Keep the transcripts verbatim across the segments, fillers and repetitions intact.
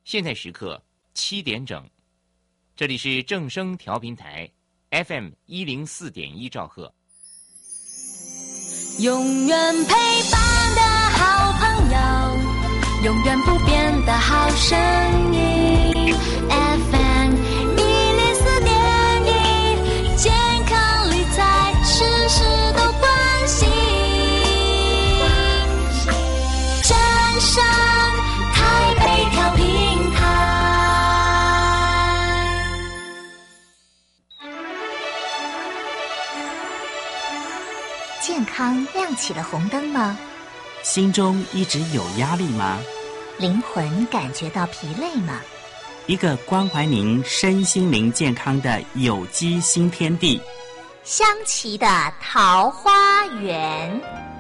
现在时刻七点整，这里是正声调频台 F M 一零四点一兆赫。 永远陪伴的好朋友，永远不变的好声音 F M 一零四点一，健康理财事事都关心。正声台北调频台。 健康亮起了红灯吗？ 心中一直有压力吗？ 灵魂感觉到疲累吗？ 一个关怀您身心灵健康的有机新天地， 香琪的桃花源。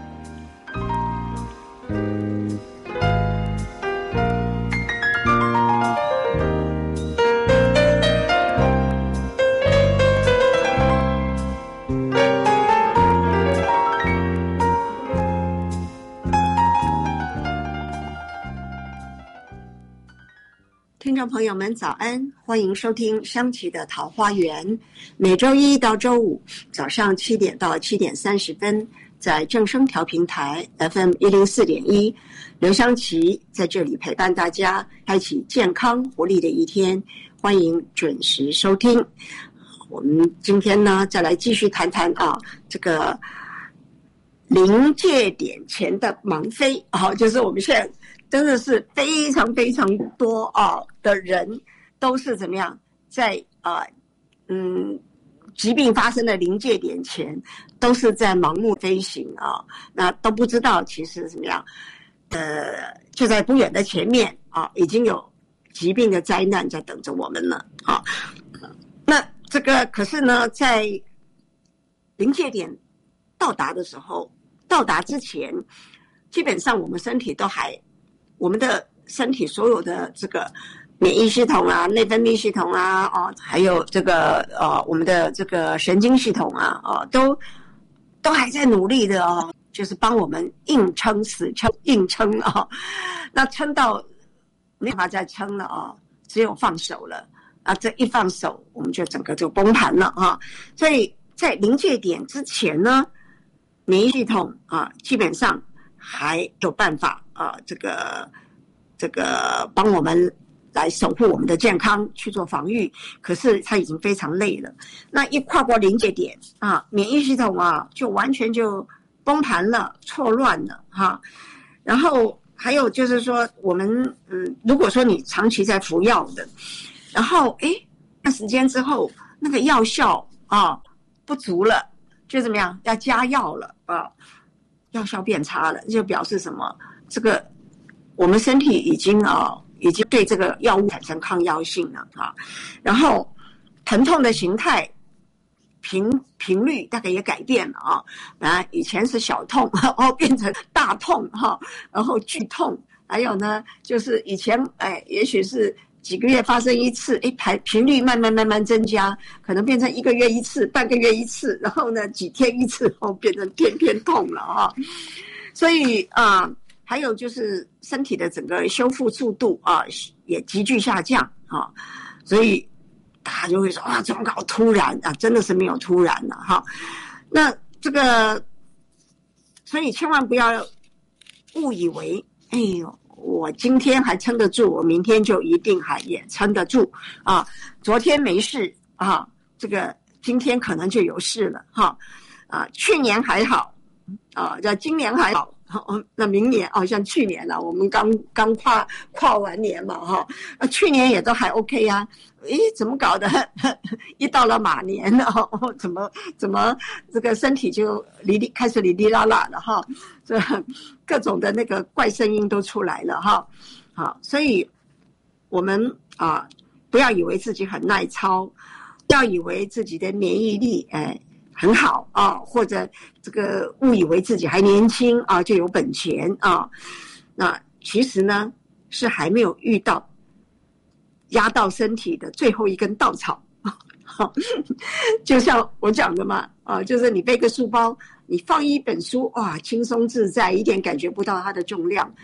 听众朋友们早安，欢迎收听香琪的桃花源，每周一到周五早上七点到七点三十分，在正声调频台 F M 一零四点一，刘香琪在这里陪伴大家，开启健康活力的一天，欢迎准时收听。我们今天呢，再来继续谈谈啊，这个临界点前的盲飞啊，就是我们现在真的是非常非常多啊的人都是怎么样在啊嗯疾病发生的临界点前都是在盲目飞行啊，那都不知道其实怎么样呃就在不远的前面啊已经有疾病的灾难在等着我们了啊。那这个可是呢，在临界点到达的时候，到达之前，基本上我们身体都还。我们的身体所有的这个免疫系统啊、内分泌系统啊、哦，还有这个呃我们的这个神经系统啊，哦，都都还在努力的哦，就是帮我们硬撑、死撑、硬撑啊、哦。那撑到没办法再撑了啊、哦，只有放手了啊！这一放手，我们就整个就崩盘了啊！所以在临界点之前呢，免疫系统啊，基本上还有办法。啊，这个这个帮我们来守护我们的健康，去做防御。可是他已经非常累了。那一跨过临界点啊，免疫系统啊就完全就崩盘了，错乱了哈。然后还有就是说，我们嗯，如果说你长期在服药的，然后哎，段时间之后那个药效啊不足了，就怎么样要加药了啊，药效变差了，就表示什么？这个我们身体已经啊，已经对这个药物产生抗药性了啊。然后疼痛的形态、频频率大概也改变了啊。本来以前是小痛，然后变成大痛哈，然后剧痛。还有呢，就是以前哎，也许是几个月发生一次，哎，排频率慢慢慢慢增加，可能变成一个月一次、半个月一次，然后呢几天一次，然后变成天天痛了啊。所以啊。还有就是身体的整个修复速度啊，也急剧下降啊，所以大家就会说啊，怎么搞突然啊？真的是没有突然了哈。那这个，所以千万不要误以为，哎呦，我今天还撑得住，我明天就一定还也撑得住啊。昨天没事啊，这个今天可能就有事了哈。啊，去年还好啊，这今年还好。好，那明年哦，像去年了、啊，我们刚刚跨跨完年嘛，哈，啊，去年也都还 OK 呀、啊，诶，怎么搞的？一到了马年哦，怎么怎么这个身体就哩哩开始哩哩啦啦了哈，这各种的那个怪声音都出来了哈，好，所以我们啊，不要以为自己很耐操，不要以为自己的免疫力哎。很好啊，或者这个误以为自己还年轻啊，就有本钱啊。那其实呢，是还没有遇到压到身体的最后一根稻草。就像我讲的嘛，啊，就是你背个书包，你放一本书，哇，轻松自在，一点感觉不到它的重量。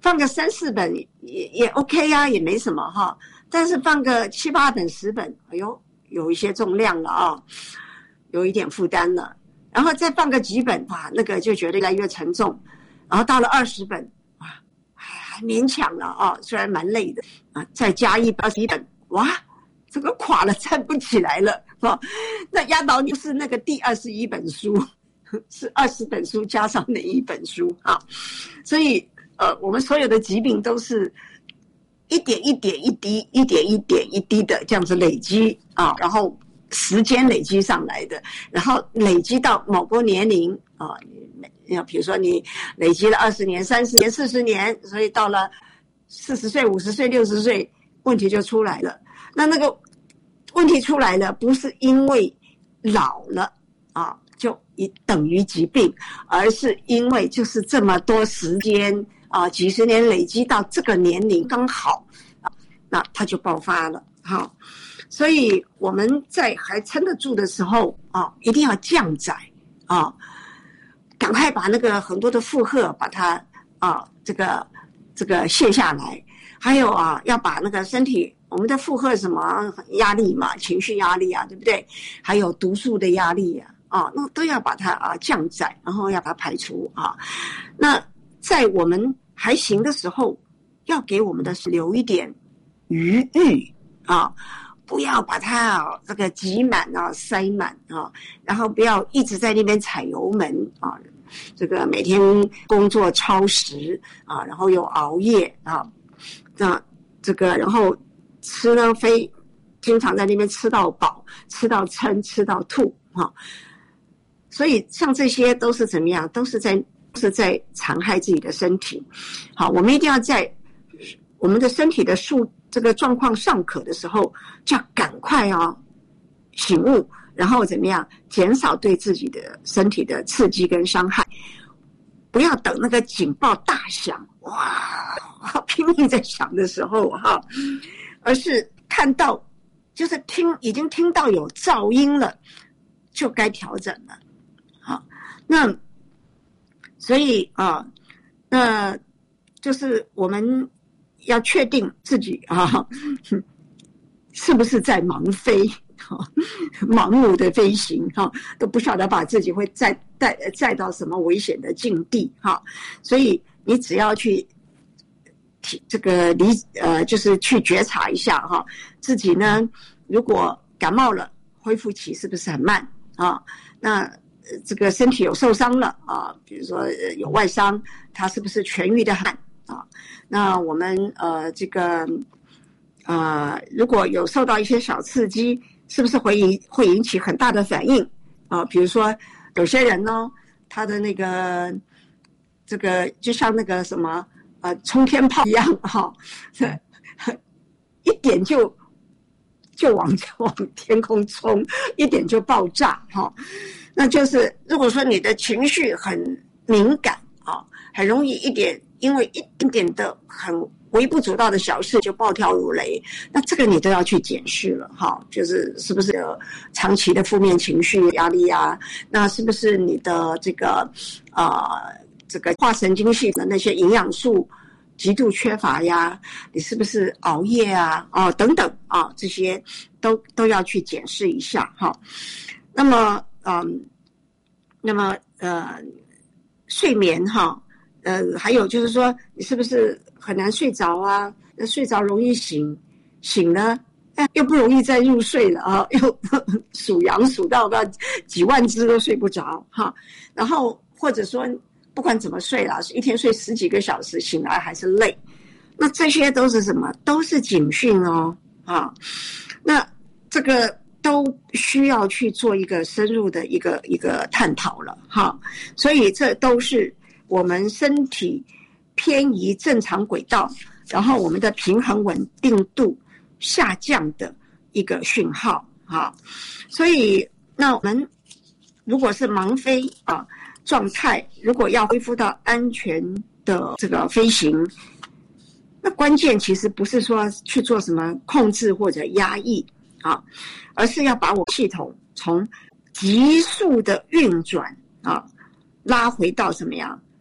放个三四本也也 OK 啊，也没什么哈。但是放个七八本、十本，哎呦，有一些重量了啊，有一点负担了。然后再放个几本，哇，那个就觉得越来越沉重。然后到了二十本，哇，还还勉强了啊，虽然蛮累的啊。再加一二十一本，哇，这个垮了，站不起来了啊。那压倒就是那个第二十一本书，是二十本书加上哪一本书啊？所以呃，我们所有的疾病都是一点一点一滴，一点一点一滴的这样子累积啊，然后时间累积上来的，然后累积到某个年龄啊，要比如说你累积了二十年、三十年、四十年，所以到了四十岁、五十岁、六十岁，问题就出来了。那那个问题出来了，不是因为老了啊，就等于疾病，而是因为就是这么多时间啊，几十年累积到这个年龄刚好啊，那它就爆发了。好，所以我们在还撑得住的时候啊，一定要降载啊，赶快把那个很多的负荷把它啊这个这个卸下来，还有啊要把那个身体我们的负荷什么压力嘛，情绪压力啊，对不对？还有毒素的压力啊，啊那都要把它啊降载，然后要把它排除啊。那在我们还行的时候，要给我们的留一点余裕啊，不要把它啊这个挤满啊塞满啊，然后不要一直在那边踩油门啊，这个每天工作超时啊，然后又熬夜啊，那这个然后吃呢非经常在那边吃到饱，吃到撑，吃到吐啊，所以像这些都是怎么样，都是在都是在残害自己的身体。好，我们一定要在我们的身体的数这个状况尚可的时候，就要赶快啊醒悟，然后怎么样减少对自己的身体的刺激跟伤害，不要等那个警报大响，哇，拼命在响的时候哈，而是看到就是听已经听到有噪音了，就该调整了。好，那所以啊，那就是我们要确定自己啊，是不是在盲飞，盲目的飞行哈，都不晓得把自己会载带载到什么危险的境地哈。所以你只要去这个理呃，就是去觉察一下哈，自己呢，如果感冒了，恢复期是不是很慢啊？那这个身体有受伤了啊，比如说有外伤，它是不是痊愈的慢啊？那我们呃这个呃如果有受到一些小刺激，是不是会引会引起很大的反应啊？比如说有些人呢，他的那个这个就像那个什么呃冲天炮一样哈，啊，一点就就往往天空冲，一点就爆炸哈。那就是如果说你的情绪很敏感啊，很容易一点因为一点点的很微不足道的小事就暴跳如雷，那这个你都要去检视了哈，就是是不是有长期的负面情绪压力啊？那是不是你的这个呃这个化神经系的那些营养素极度缺乏呀？你是不是熬夜啊？哦等等啊，这些都都要去检视一下哈。那么嗯，那么呃睡眠哈。呃，还有就是说，你是不是很难睡着啊？那睡着容易醒，醒了，哎，又不容易再入睡了啊，又数羊数到到几万只都睡不着哈。然后或者说，不管怎么睡啦，一天睡十几个小时，醒来还是累，那这些都是什么？都是警讯哦啊。那这个都需要去做一个深入的一个一个探讨了哈。所以这都是我们身体偏移正常轨道，然后我们的平衡稳定度下降的一个讯号啊。所以那我们如果是盲飞啊状态，如果要恢复到安全的这个飞行，那关键其实不是说去做什么控制或者压抑啊，而是要把我系统从急速的运转啊拉回到什么样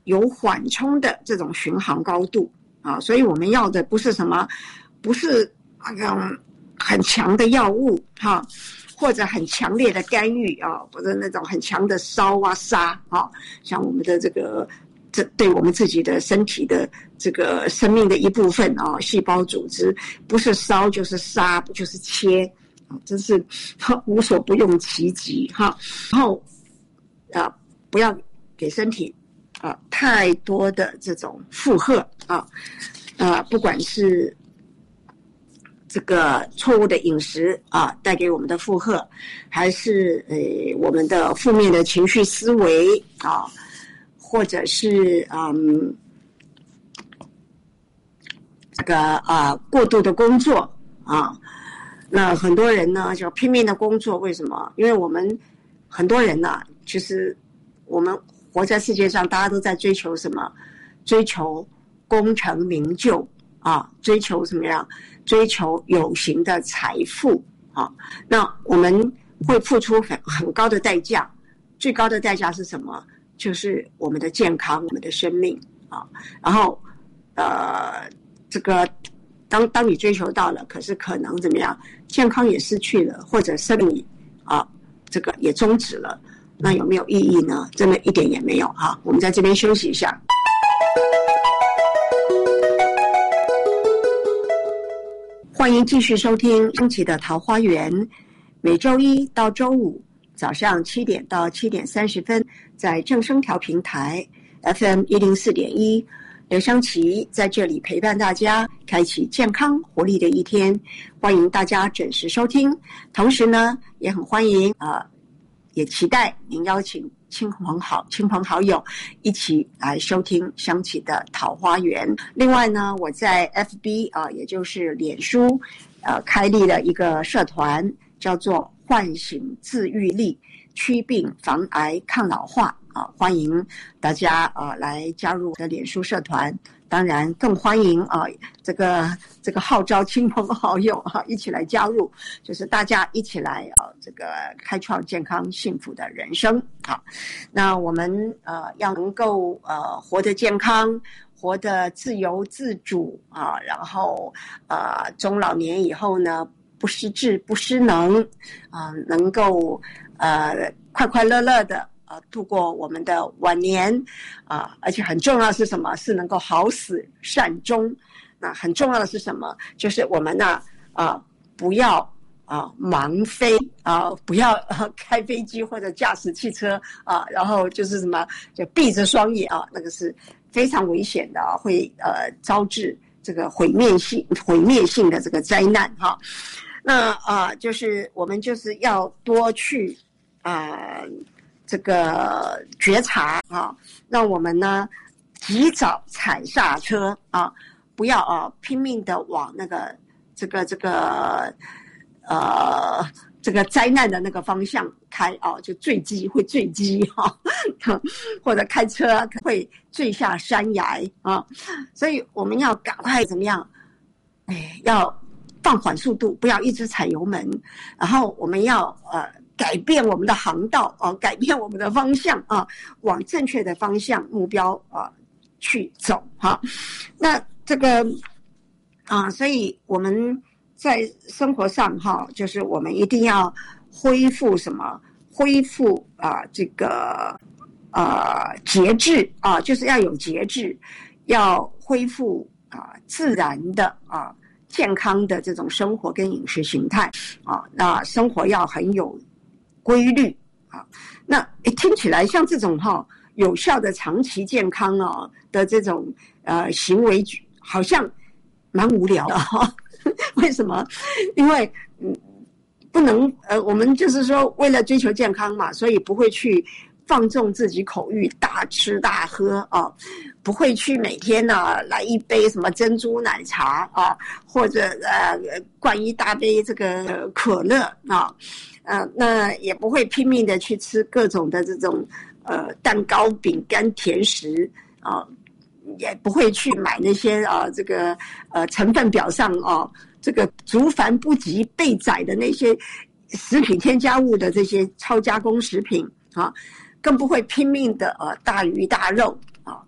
有缓冲的这种巡航高度啊，所以我们要的不是什么，不是那种很强的药物哈、啊，或者很强烈的干预啊，或者那种很强的烧啊杀啊，像我们的这个这对我们自己的身体的这个生命的一部分啊，细胞组织不是烧就是杀，不就是切啊，真是无所不用其极哈。然后啊，不要给身体啊太多的这种负荷啊，啊，不管是这个错误的饮食啊带给我们的负荷，还是呃我们的负面的情绪思维啊，或者是嗯这个啊过度的工作啊，那很多人呢就拼命的工作，为什么？因为我们很多人呢、啊，其实我们活在世界上，大家都在追求什么？追求功成名就啊，追求什么样？追求有形的财富啊。那我们会付出很很高的代价，最高的代价是什么？就是我们的健康，我们的生命啊。然后呃，这个当当你追求到了，可是可能怎么样？健康也失去了，或者生命啊，这个也终止了。那有没有意义呢？真的一点也没有哈。我们在这边休息一下。欢迎继续收听升起的桃花源，每周一到周五早上七点到七点三十分，在正声调频台 F M 一零四点一，刘湘琪在这里陪伴大家，开启健康活力的一天。欢迎大家准时收听，同时呢，也很欢迎啊、呃，也期待您邀请亲朋好亲朋好友一起来收听湘琪的桃花源。另外呢，我在 F B 啊、呃，也就是脸书，呃，开立了一个社团，叫做唤醒自愈力，祛病防癌抗老化啊、呃，欢迎大家啊、呃、来加入我的脸书社团。当然更欢迎啊、呃，这个这个号召亲朋好友啊一起来加入，就是大家一起来啊、呃、这个开创健康幸福的人生啊。那我们呃要能够呃活得健康，活得自由自主啊，然后呃中老年以后呢不失智不失能啊、呃，能够呃快快乐乐的啊，度过我们的晚年啊，而且很重要的是什么？是能够好死善终。那很重要的是什么？就是我们呢啊，不要啊盲飞啊，不要、啊、开飞机或者驾驶汽车啊，然后就是什么，就闭着双眼啊，那个是非常危险的啊，会呃招致这个毁灭性毁灭性的这个灾难哈、啊。那啊，就是我们就是要多去啊。这个觉察啊，让我们呢及早踩刹车啊，不要啊拼命的往那个这个这个呃这个灾难的那个方向开啊，就坠机会坠机哈、啊，或者开车会坠下山崖啊，所以我们要赶快怎么样？哎，要放缓速度，不要一直踩油门，然后我们要呃。改变我们的航道啊，改变我们的方向啊，往正确的方向目标啊去走哈、啊。那这个啊，所以我们在生活上哈、啊，就是我们一定要恢复什么？恢复啊，这个啊节制啊，就是要有节制，要恢复啊自然的啊健康的这种生活跟饮食形态啊。那生活要很有规律啊，那诶听起来像这种哈、哦、有效的长期健康哦的这种呃行为，好像蛮无聊的哈、哦。为什么？因为嗯不能呃我们就是说为了追求健康嘛，所以不会去放纵自己口欲，大吃大喝啊，不会去每天呢、啊、来一杯什么珍珠奶茶啊，或者呃灌一大杯这个可乐啊。呃，那也不会拼命的去吃各种的这种呃蛋糕、饼干、甜食啊，也不会去买那些啊这个呃成分表上啊这个族繁不及备载的那些食品添加物的这些超加工食品啊，更不会拼命的呃大鱼大肉啊。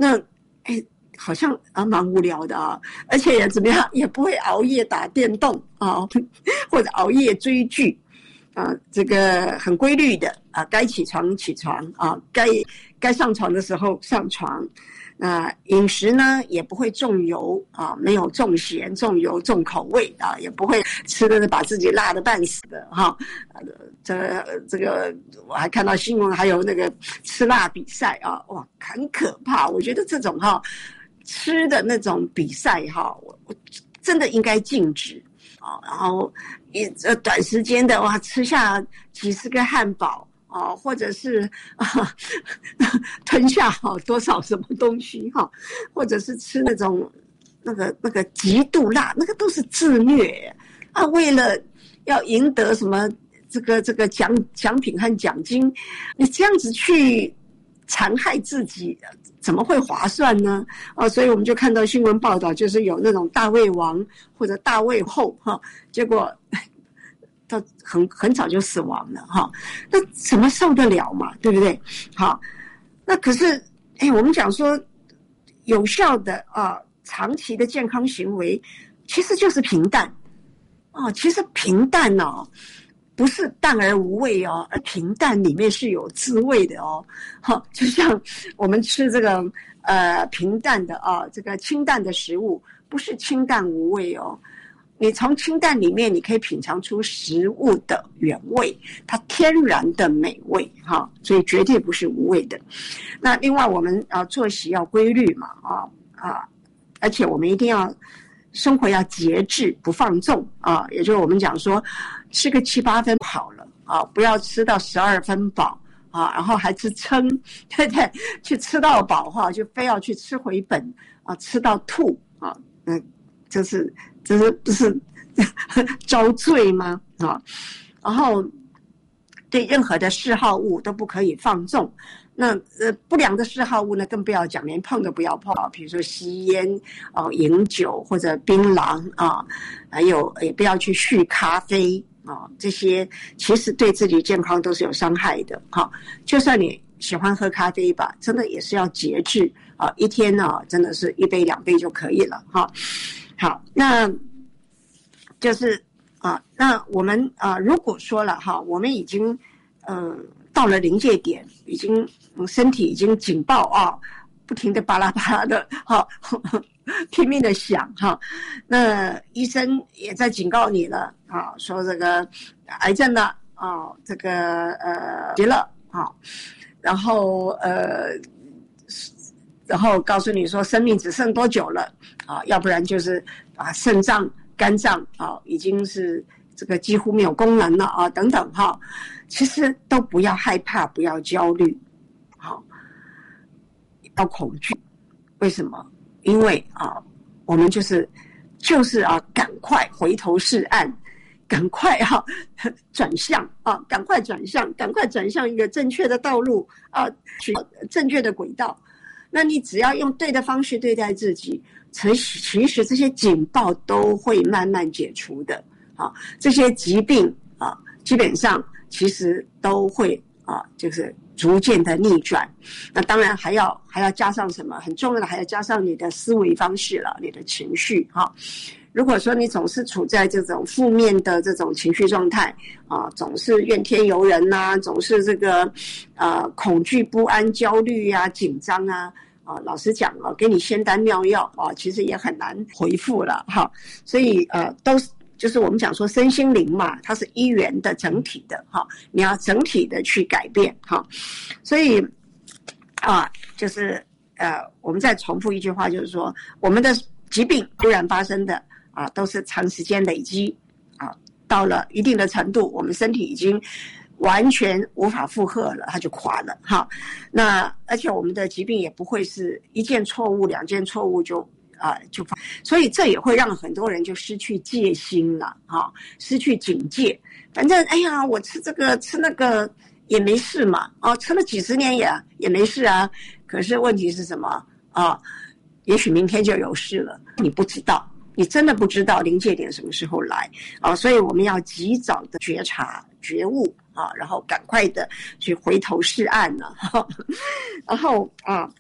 那哎，好像啊蛮无聊的啊，而且也怎么样，也不会熬夜打电动啊，或者熬夜追剧啊，这个很规律的啊，该起床起床啊，该该上床的时候上床。那饮食呢也不会重油啊，没有重咸、重油、重口味啊，也不会吃的把自己辣得半死的哈。这这个我还看到新闻，还有那个吃辣比赛啊，哇，很可怕。我觉得这种哈吃的那种比赛哈，我我真的应该禁止啊。然后一呃短时间的哇吃下几十个汉堡。哦，或者是啊吞下好多少什么东西哈，或者是吃那种那个那个极度辣，那个都是自虐啊！为了要赢得什么这个这个奖奖品和奖金，你这样子去残害自己，怎么会划算呢？啊，所以我们就看到新闻报道，就是有那种大胃王或者大胃后哈，结果。到很很早就死亡了哈，那怎么受得了嘛？对不对？好，那可是哎，我们讲说有效的啊，长期的健康行为其实就是平淡哦。其实平淡哦，不是淡而无味哦，而平淡里面是有滋味的哦。好，就像我们吃这个呃平淡的啊，这个清淡的食物，不是清淡无味哦。你从清淡里面，你可以品尝出食物的原味，它天然的美味哈，所以绝对不是无味的。那另外我们啊作息要规律嘛啊啊，而且我们一定要生活要节制，不放纵啊，也就是我们讲说吃个七八分好了啊，不要吃到十二分饱啊，然后还吃撑，对不对？去吃到饱哈，就非要去吃回本啊，吃到吐啊，嗯，这是。这是不是遭罪吗？啊，然后对任何的嗜好物都不可以放纵。那呃不良的嗜好物呢，更不要讲，连碰都不要碰。比如说吸烟、哦饮酒或者槟榔啊，还有也不要去酗咖啡啊，这些其实对自己健康都是有伤害的。哈，就算你喜欢喝咖啡吧，真的也是要节制啊，一天呢、啊、真的是一杯两杯就可以了哈。好，那就是啊，那我们啊，如果说了哈，我们已经呃到了临界点，已经、嗯、身体已经警报啊，不停的巴拉巴拉的哈，拼命的响哈，那医生也在警告你了啊，说这个癌症了啊，这个呃急了啊，然后呃。然后告诉你说生命只剩多久了啊，要不然就是啊肾脏、肝脏啊已经是这个几乎没有功能了啊等等哈，其实都不要害怕，不要焦虑，好，要恐惧。为什么？因为啊我们就是就是啊赶快回头是岸，赶快啊转向啊，赶快转向，赶快转向一个正确的道路啊，去正确的轨道。那你只要用对的方式对待自己，其实这些警报都会慢慢解除的啊。这些疾病啊，基本上其实都会啊，就是逐渐的逆转。那当然还要还要加上什么？很重要的还要加上你的思维方式了，你的情绪哈。如果说你总是处在这种负面的这种情绪状态啊，总是怨天尤人呐、啊，总是这个呃恐惧不安、焦虑啊、紧张啊。啊，老实讲啊，给你仙丹妙药啊，其实也很难回复了哈。所以呃，都是就是我们讲说身心灵嘛，它是一元的整体的哈，你要整体的去改变哈。所以啊，就是呃，我们再重复一句话，就是说，我们的疾病突然发生的啊，都是长时间累积啊，到了一定的程度，我们身体已经完全无法负荷了，它就垮了哈。那而且我们的疾病也不会是一件错误、两件错误就啊就发，所以这也会让很多人就失去戒心了哈，失去警戒。反正哎呀，我吃这个吃那个也没事嘛，哦，吃了几十年也也没事啊。可是问题是什么啊？也许明天就有事了，你不知道。你真的不知道临界点什么时候来啊，所以我们要及早的觉察、觉悟啊，然后赶快的去回头是岸了、啊。然后啊，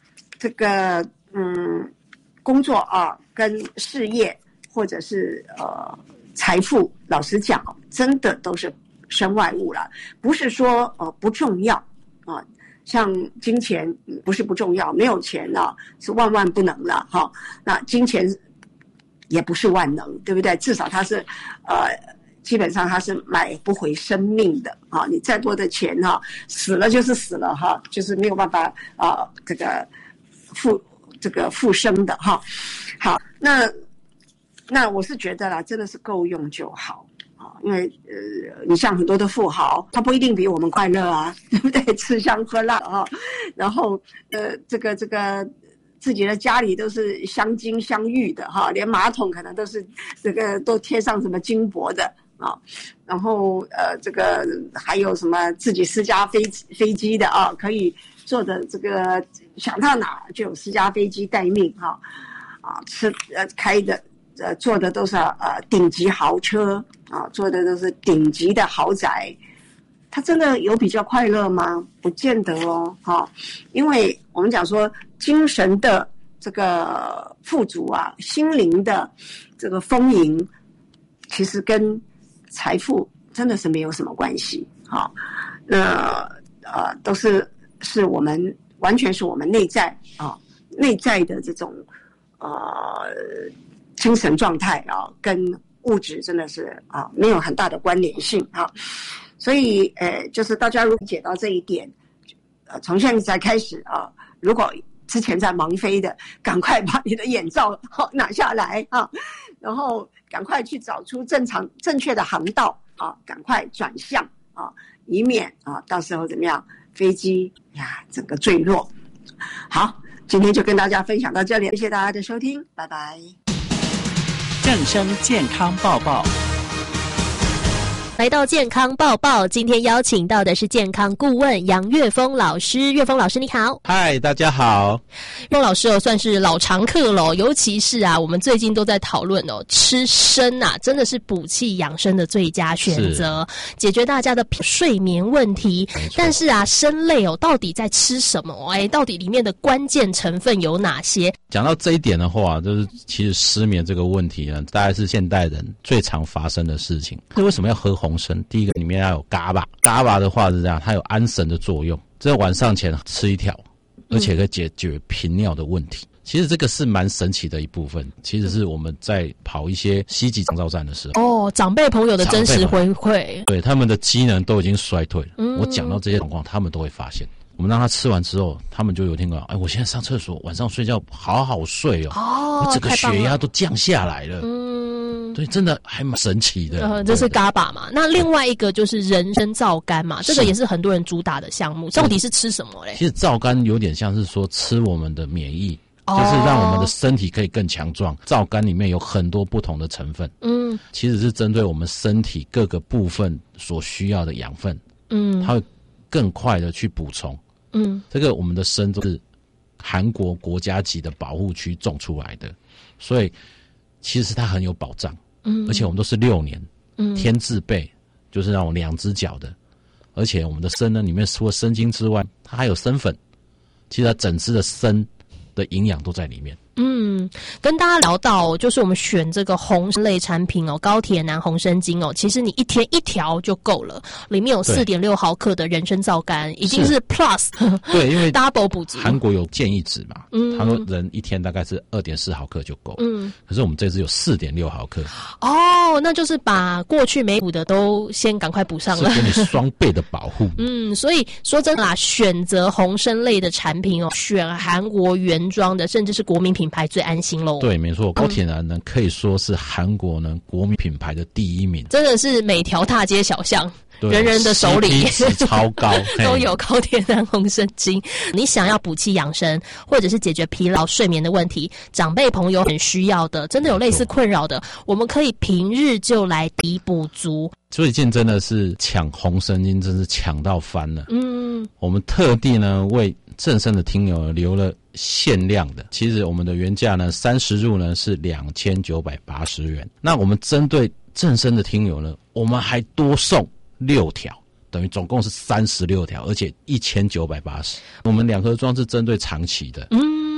这个嗯工作啊跟事业或者是呃财富，老实讲，真的都是身外物了，不是说呃不重要啊。像金钱不是不重要，没有钱啊是万万不能了哈。那金钱也不是万能，对不对？至少它是呃基本上它是买不回生命的啊。你再多的钱哈、啊，死了就是死了哈、啊，就是没有办法啊这个复这个复生的哈。好，那那我是觉得啦，真的是够用就好。因为呃，你像很多的富豪，他不一定比我们快乐啊，对不对？吃香喝辣啊，然后呃，这个这个自己的家里都是镶金镶玉的哈，连马桶可能都是这个都贴上什么金箔的啊，然后呃，这个还有什么自己私家飞飞机的啊，可以坐的这个想到哪就有私家飞机待命哈，啊，吃呃开的。呃，坐的都是呃顶级豪车啊，坐的都是顶级的豪宅，他真的有比较快乐吗？不见得哦，哈、哦，因为我们讲说精神的这个富足啊，心灵的这个丰盈，其实跟财富真的是没有什么关系，哈、哦，那呃都是是我们完全是我们内在啊、哦、内在的这种呃。精神状态啊，跟物质真的是啊没有很大的关联性啊，所以呃，就是大家如果理解到这一点，呃，从现在开始啊，如果之前在忙飞的，赶快把你的眼罩好拿下来啊，然后赶快去找出正常正确的航道啊，赶快转向啊，以免啊到时候怎么样，飞机呀整个坠落。好，今天就跟大家分享到这里，谢谢大家的收听，拜拜。 正声健康报报， 来到健康报报，今天邀请到的是健康顾问杨岳峰老师。岳峰老师你好。 嗨，大家好。 岳峰老师哦，算是老常客了，尤其是啊，我们最近都在讨论哦，吃参啊，真的是补气养生的最佳选择，解决大家的睡眠问题。但是啊，参类哦，到底在吃什么？哎，到底里面的关键成分有哪些？ 讲到这一点的话，就是其实失眠这个问题呢，大概是现代人最常发生的事情。那为什么要喝红参？第一个里面要有伽巴，伽巴的话是这样，它有安神的作用，在晚上前吃一条，而且可以解决频尿的问题。其实这个是蛮神奇的一部分，其实是我们在跑一些西级长照站的时候， 哦，长辈朋友的真实回馈， 对，他们的机能都已经衰退了。 嗯、 我讲到这些状况，他们都会发现。我们让他吃完之后，他们就有听到，哎，我现在上厕所，晚上睡觉好好睡哦， 哦， 我整个血压都降下来了。 嗯， 对，真的还蛮神奇的。 呃，这是伽巴嘛？那另外一个就是人参皂苷嘛，这个也是很多人主打的项目。到底是吃什么嘞？ 其实皂苷有点像是说吃我们的免疫。哦、就是让我们的身体可以更强壮。皂苷里面有很多不同的成分，嗯，其实是针对我们身体各个部分所需要的养分，嗯，它会更快的去补充，嗯，这个我们的参都是韩国国家级的保护区种出来的，所以其实它很有保障，嗯，而且我们都是六年，嗯，天字辈，就是那种两只脚的，而且我们的参呢，里面除了参精之外，它还有参粉，其实它整支的参的营养都在里面。 嗯，跟大家聊到就是我们选这个红参类产品哦，高铁南红参精哦，其实你一天一条就够了，里面有 四点六 毫克的人参皂苷，已经是 plus 对，因为 double 补足。韩国有建议值嘛，嗯，他说人一天大概是 二点四 毫克就够，嗯，可是我们这支有 四点六 毫克。 哦，那就是把过去没补的都先赶快补上了， 是给你双倍的保护。 嗯，所以说真的啦，选择红参类的产品哦，选韩国原装的，甚至是国民品牌最安心咯。 对，没错，高铁南呢、嗯、可以说是韩国呢国民品牌的第一名， 真的是每条大街小巷人人的手里超高都有高铁南红参精。你想要补气养生，或者是解决疲劳睡眠的问题，长辈朋友很需要的，真的有类似困扰的，我们可以平日就来抵补足。 最近真的是抢红参精，真是抢到翻了。嗯，我们特地呢为正声的听友留了限量的，其实我们的原价呢三十入呢是两千九百八十元，那我们针对正声的听友呢，我们还多送六条，等于总共是三十六条，而且一千九百八十。我们两盒装是针对长期的，嗯，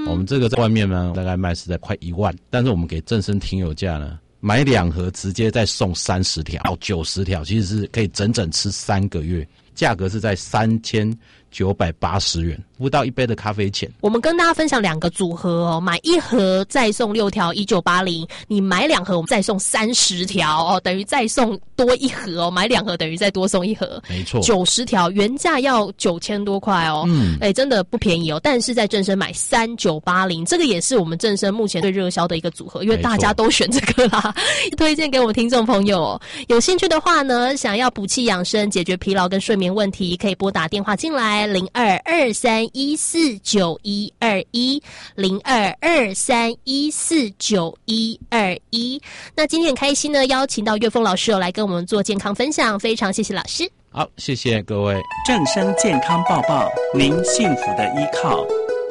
我们这个在外面呢，大概卖是在快一万，但是我们给正声听友价呢，买两盒直接再送三十条到九十条，其实是可以整整吃三个月，价格是在三千九百八十元，不到一杯的咖啡钱。 我们跟大家分享两个组合哦，买一盒再送六条一九八零，你买两盒我们再送三十条哦，等于再送多一盒哦，买两盒等于再多送一盒， 没错， 九十条原价要九千多块哦，嗯，哎，真的不便宜哦。但是在正声买三九八零，这个也是我们正声目前最热销的一个组合，因为大家都选这个啦，推荐给我们听众朋友哦。有兴趣的话呢，想要补气养生、解决疲劳跟睡眠问题，可以拨打电话进来零二二三一四九一二一零二二三一四九一二一。那今天很开心呢，邀请到岳峰老师哦来跟我们做健康分享，非常谢谢老师。 好，谢谢各位。 正声健康报报，您幸福的依靠。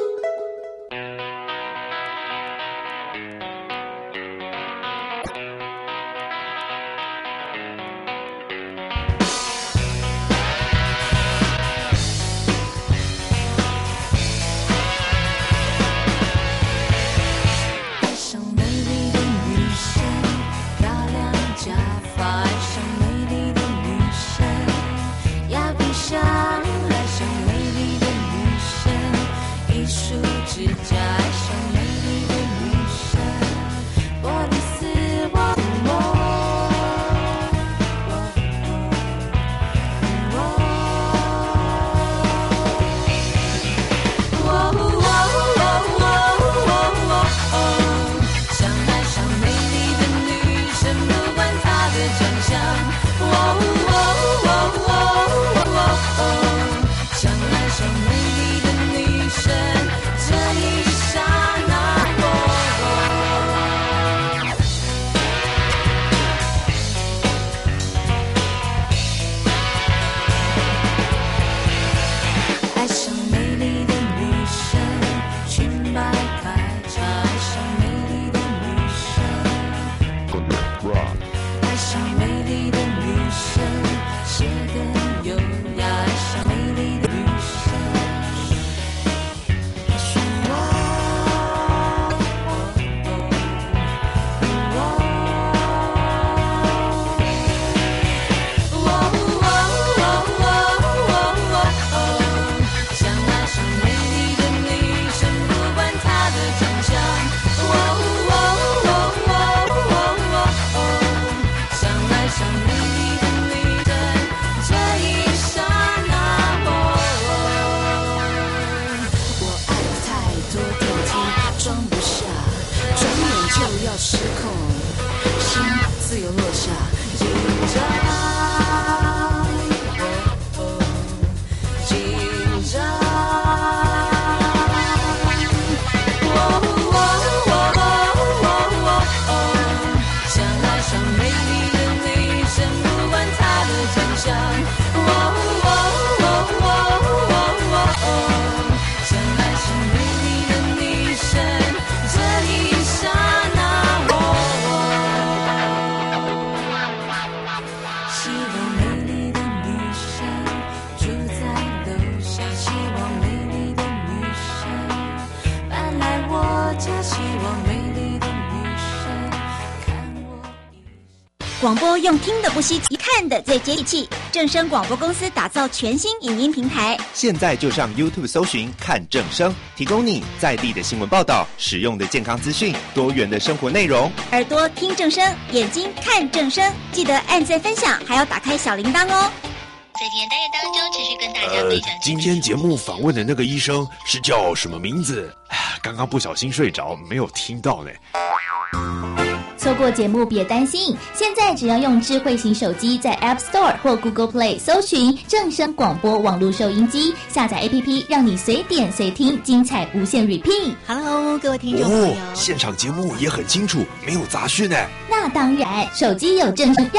广播用听的不稀奇，看的最接地气。正声广播公司打造全新影音平台， 现在就上 YouTube 搜寻看正声，提供你在地的新闻报道、实用的健康资讯、多元的生活内容。 耳朵听正声，眼睛看正声，记得按赞分享，还要打开小铃铛哦。 在今天单元当中，持续跟大家分享、呃。 今天节目访问的那个医生是叫什么名字？刚刚不小心睡着，没有听到呢。 错过节目别担心，现在只要用智慧型手机在 App Store 或 Google Play 搜寻正声广播网络收音机，下载 A P P 让你随点随听，精彩无限 repeat。 Hello， 各位听众朋友、 哦，现场节目也很清楚，没有杂讯呢。 那当然，手机有正声